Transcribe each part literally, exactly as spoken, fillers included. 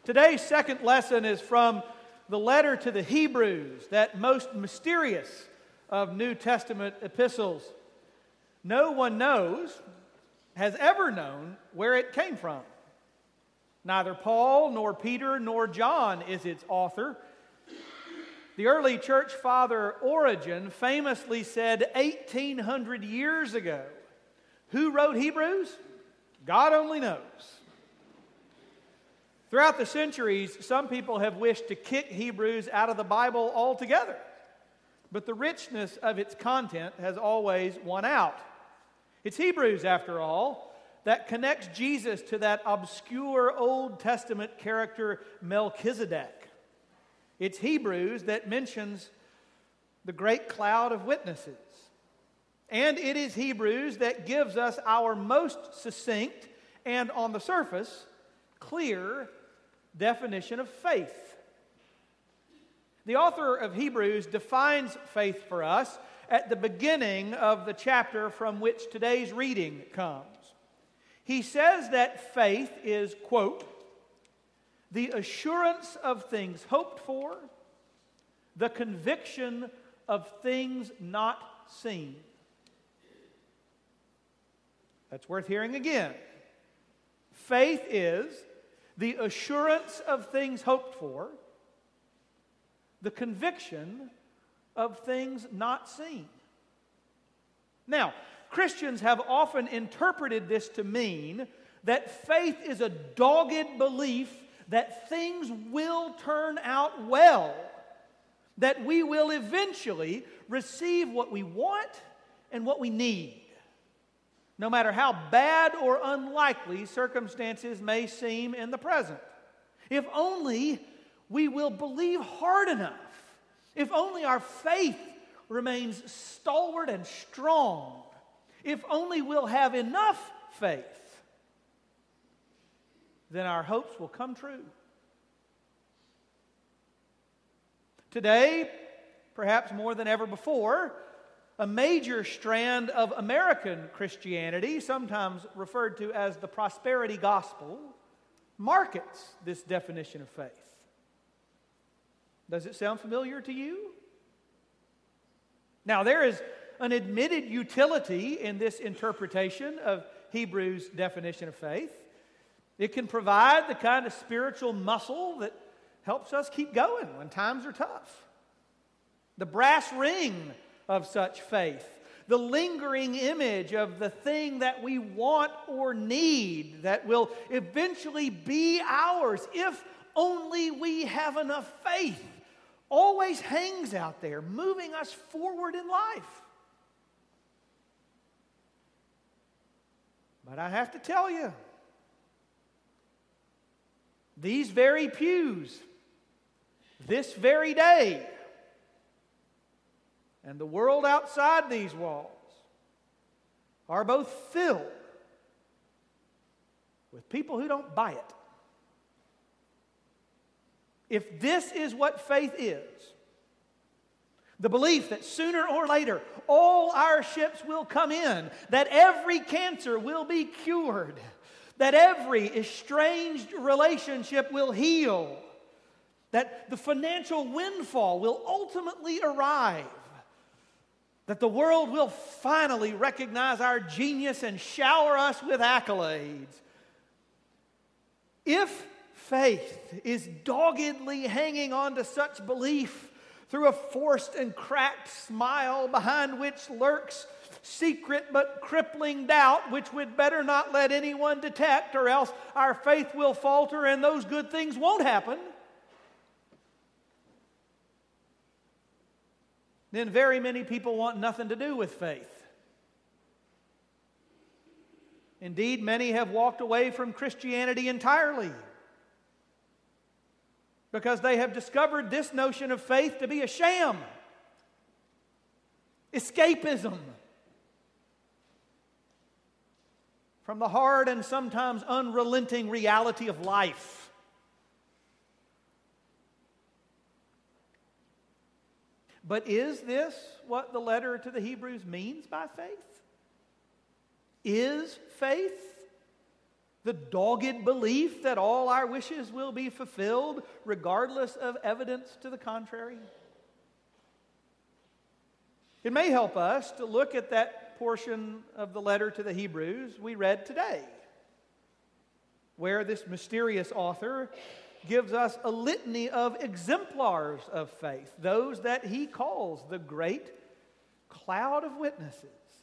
Today's second lesson is from the letter to the Hebrews, that most mysterious of New Testament epistles. No one knows, has ever known, where it came from. Neither Paul, nor Peter, nor John is its author. The early church father Origen famously said eighteen hundred years ago, "Who wrote Hebrews? God only knows." Throughout the centuries, some people have wished to kick Hebrews out of the Bible altogether, but the richness of its content has always won out. It's Hebrews, after all, that connects Jesus to that obscure Old Testament character Melchizedek. It's Hebrews that mentions the great cloud of witnesses. And it is Hebrews that gives us our most succinct and, on the surface, clear definition of faith. The author of Hebrews defines faith for us at the beginning of the chapter from which today's reading comes. He says that faith is, quote, the assurance of things hoped for, the conviction of things not seen. That's worth hearing again. Faith is the assurance of things hoped for, the conviction of things not seen. Now, Christians have often interpreted this to mean that faith is a dogged belief that things will turn out well, that we will eventually receive what we want and what we need, no matter how bad or unlikely circumstances may seem in the present. If only we will believe hard enough, if only our faith remains stalwart and strong, if only we'll have enough faith, then our hopes will come true. Today, perhaps more than ever before, a major strand of American Christianity, sometimes referred to as the prosperity gospel, markets this definition of faith. Does it sound familiar to you? Now, there is an admitted utility in this interpretation of Hebrews' definition of faith. It can provide the kind of spiritual muscle that helps us keep going when times are tough. The brass ring of such faith, the lingering image of the thing that we want or need that will eventually be ours if only we have enough faith, always hangs out there, moving us forward in life. But I have to tell you, these very pews, this very day, and the world outside these walls are both filled with people who don't buy it. If this is what faith is, the belief that sooner or later all our ships will come in, that every cancer will be cured, that every estranged relationship will heal, that the financial windfall will ultimately arrive, that the world will finally recognize our genius and shower us with accolades. If faith is doggedly hanging on to such belief through a forced and cracked smile behind which lurks secret but crippling doubt, which we'd better not let anyone detect, or else our faith will falter and those good things won't happen, then very many people want nothing to do with faith. Indeed, many have walked away from Christianity entirely because they have discovered this notion of faith to be a sham, escapism from the hard and sometimes unrelenting reality of life. But is this what the letter to the Hebrews means by faith? Is faith the dogged belief that all our wishes will be fulfilled regardless of evidence to the contrary? It may help us to look at that portion of the letter to the Hebrews we read today, where this mysterious author gives us a litany of exemplars of faith, those that he calls the great cloud of witnesses.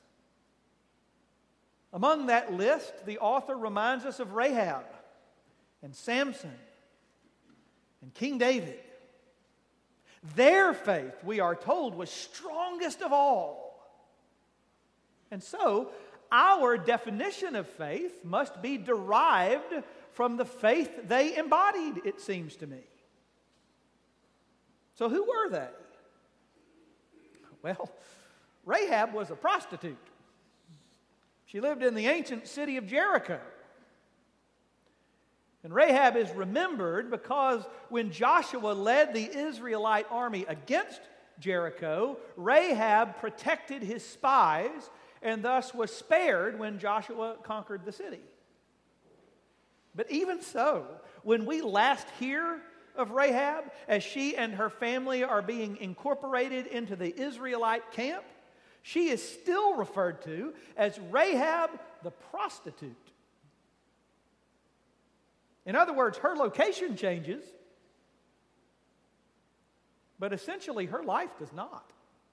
Among that list, the author reminds us of Rahab and Samson and King David. Their faith, we are told, was strongest of all. And so, our definition of faith must be derived from the faith they embodied, it seems to me. So who were they? Well, Rahab was a prostitute. She lived in the ancient city of Jericho. And Rahab is remembered because when Joshua led the Israelite army against Jericho, Rahab protected his spies and thus was spared when Joshua conquered the city. But even so, when we last hear of Rahab, as she and her family are being incorporated into the Israelite camp, she is still referred to as Rahab the prostitute. In other words, her location changes, but essentially her life does not.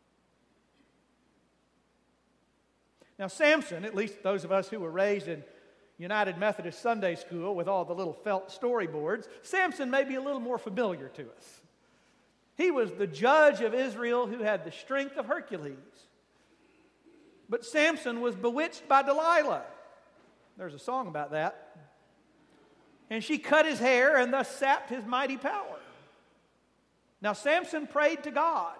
Now, Samson, at least those of us who were raised in United Methodist Sunday School with all the little felt storyboards, Samson may be a little more familiar to us. He was the judge of Israel who had the strength of Hercules. But Samson was bewitched by Delilah. There's a song about that. And she cut his hair and thus sapped his mighty power. Now, Samson prayed to God.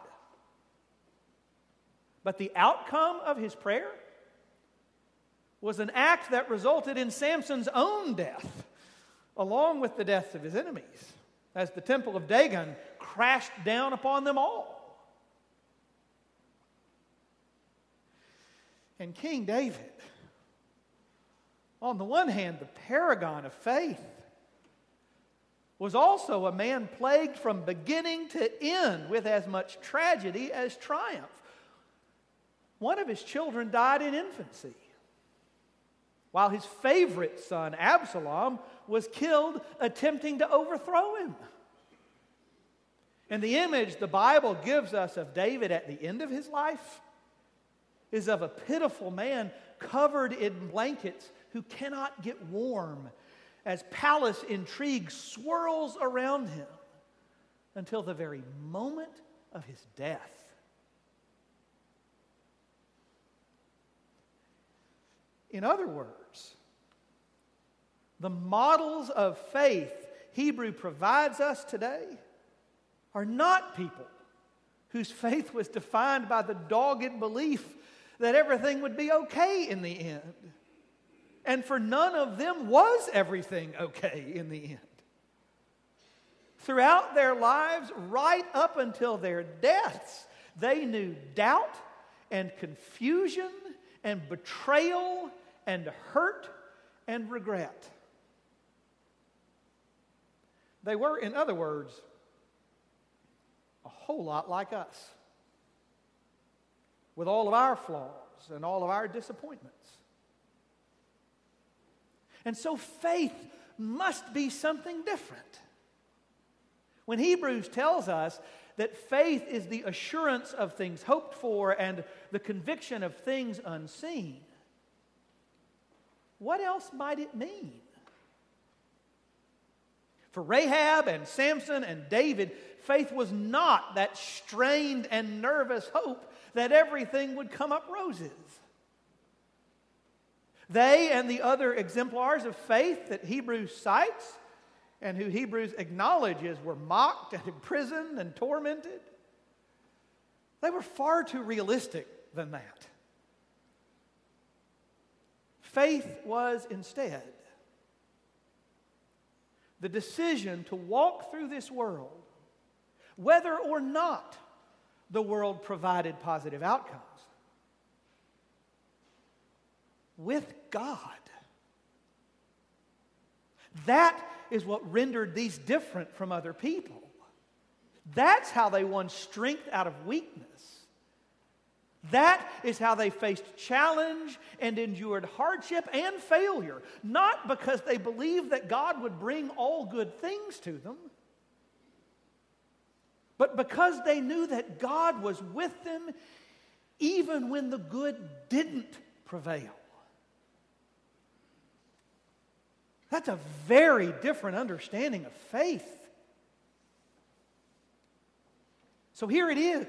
But the outcome of his prayer was an act that resulted in Samson's own death, along with the deaths of his enemies, as the temple of Dagon crashed down upon them all. And King David, on the one hand, the paragon of faith, was also a man plagued from beginning to end with as much tragedy as triumph. One of his children died in infancy, while his favorite son, Absalom, was killed attempting to overthrow him. And the image the Bible gives us of David at the end of his life is of a pitiful man covered in blankets who cannot get warm as palace intrigue swirls around him until the very moment of his death. In other words, the models of faith Hebrew provides us today are not people whose faith was defined by the dogged belief that everything would be okay in the end. And for none of them was everything okay in the end. Throughout their lives, right up until their deaths, they knew doubt and confusion and betrayal and hurt and regret. They were, in other words, a whole lot like us, with all of our flaws and all of our disappointments. And so faith must be something different. When Hebrews tells us that faith is the assurance of things hoped for and the conviction of things unseen, what else might it mean? For Rahab and Samson and David, faith was not that strained and nervous hope that everything would come up roses. They and the other exemplars of faith that Hebrews cites and who Hebrews acknowledges were mocked and imprisoned and tormented, they were far too realistic than that. Faith was instead the decision to walk through this world, whether or not the world provided positive outcomes, with God. That is what rendered these different from other people. That's how they won strength out of weakness. That is how they faced challenge and endured hardship and failure. Not because they believed that God would bring all good things to them, but because they knew that God was with them even when the good didn't prevail. That's a very different understanding of faith. So here it is.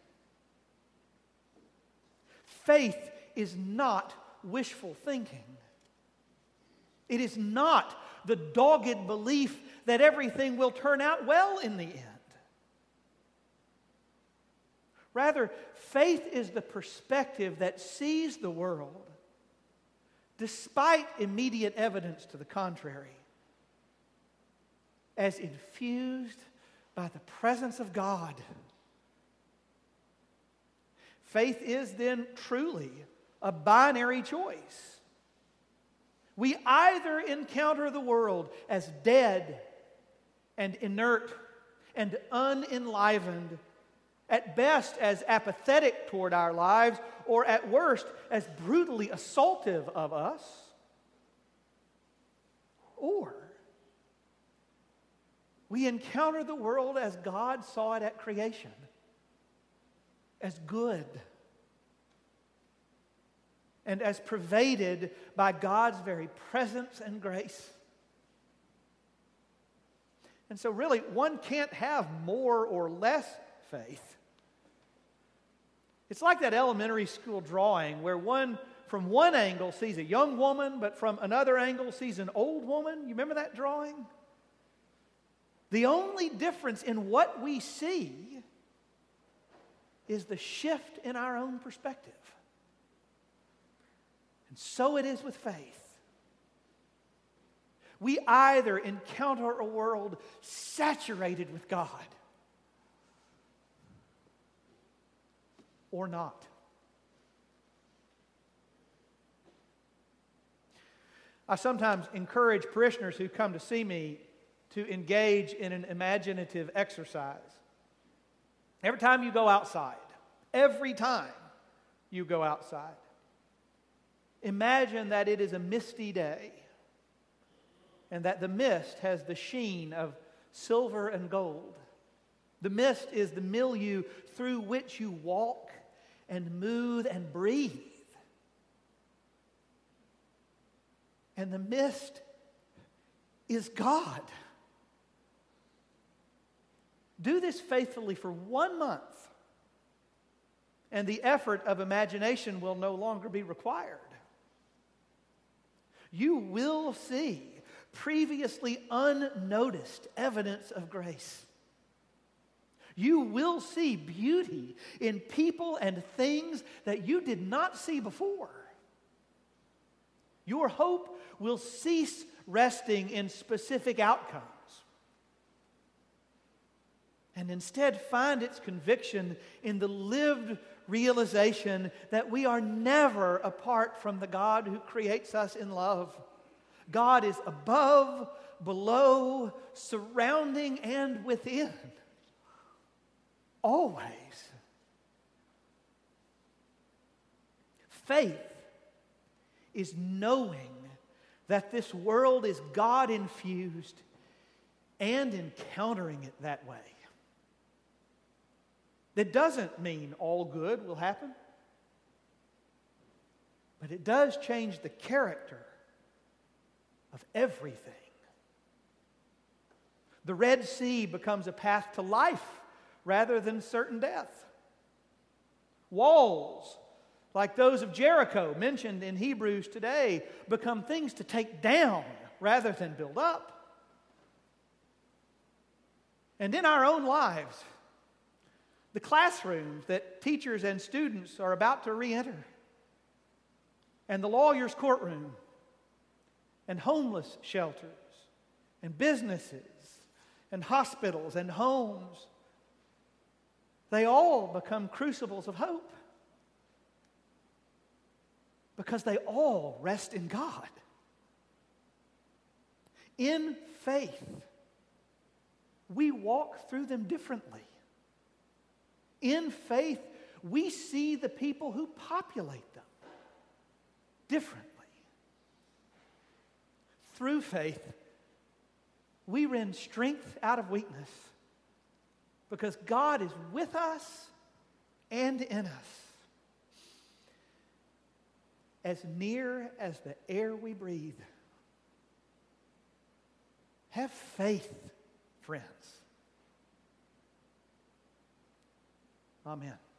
Faith is not wishful thinking. It is not the dogged belief that everything will turn out well in the end. Rather, faith is the perspective that sees the world, despite immediate evidence to the contrary, as infused by the presence of God. Faith is then truly a binary choice. We either encounter the world as dead and inert and unenlivened, at best as apathetic toward our lives, or at worst as brutally assaultive of us, or we encounter the world as God saw it at creation, as good, and as pervaded by God's very presence and grace. And so really, one can't have more or less faith. It's like that elementary school drawing where one, from one angle, sees a young woman, but from another angle sees an old woman. You remember that drawing? The only difference in what we see is the shift in our own perspective. And so it is with faith. We either encounter a world saturated with God or not. I sometimes encourage parishioners who come to see me to engage in an imaginative exercise. Every time you go outside, every time you go outside, imagine that it is a misty day and that the mist has the sheen of silver and gold. The mist is the milieu through which you walk and move and breathe. And the mist is God. Do this faithfully for one month, and the effort of imagination will no longer be required. You will see previously unnoticed evidence of grace. You will see beauty in people and things that you did not see before. Your hope will cease resting in specific outcomes and instead find its conviction in the lived realization that we are never apart from the God who creates us in love. God is above, below, surrounding, and within. Always. Faith is knowing that this world is God-infused and encountering it that way. That doesn't mean all good will happen, but it does change the character of everything. The Red Sea becomes a path to life rather than certain death. Walls, like those of Jericho mentioned in Hebrews today, become things to take down rather than build up. And in our own lives, the classrooms that teachers and students are about to re-enter, and the lawyer's courtroom, and homeless shelters, and businesses, and hospitals, and homes, they all become crucibles of hope because they all rest in God. in faith, we walk through them differently. In faith, we see the people who populate them differently. Through faith, we rend strength out of weakness because God is with us and in us. As near as the air we breathe. Have faith, friends. Amen.